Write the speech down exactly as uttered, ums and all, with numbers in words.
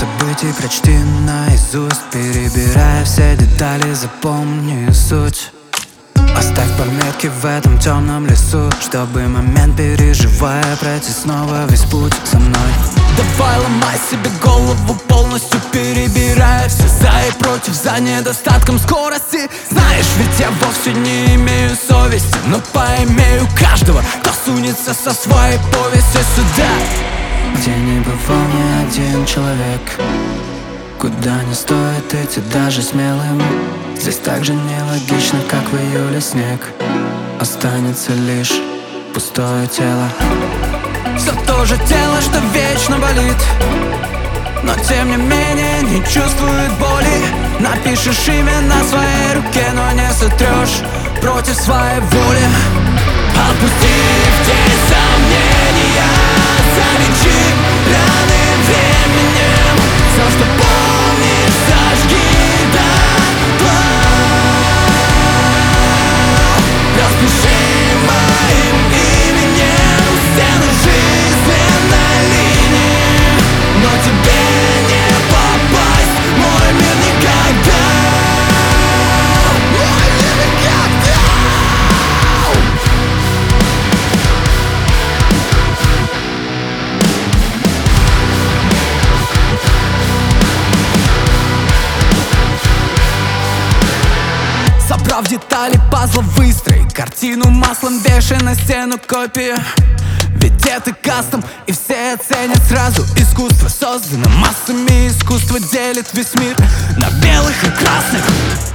событий прочти наизусть, перебирая все детали, запомни суть. Оставь пометки в этом темном лесу, чтобы момент, переживая, пройти снова весь путь со мной. Давай ломай себе голову полностью, перебирая все за и против, за недостатком скорости. Знаешь, ведь я вовсе не имею совести, но поимею каждого, кто сунется со своей повестью сюда, где не бывал ни один человек, куда не стоит идти даже смелым. Здесь так же нелогично, как в июле снег. Останется лишь пустое тело. все то же тело, что вечно болит, но тем не менее не чувствует боли. Напишешь имя на своей руке, но не сотрешь против своей воли. Отпустив тень сомнения, залечи раны временем. Все, что помнишь, сожги дотла. Распиши моим именем стену жизненной линии, но тебе не попасть в мой мир никогда. Мой мир никогда. Собрав детали пазла, выстроить картину маслом, вешай на стену копию. Ведь это кастом, и все оценят сразу. Искусство создано массами, искусство делит весь мир на белых и красных.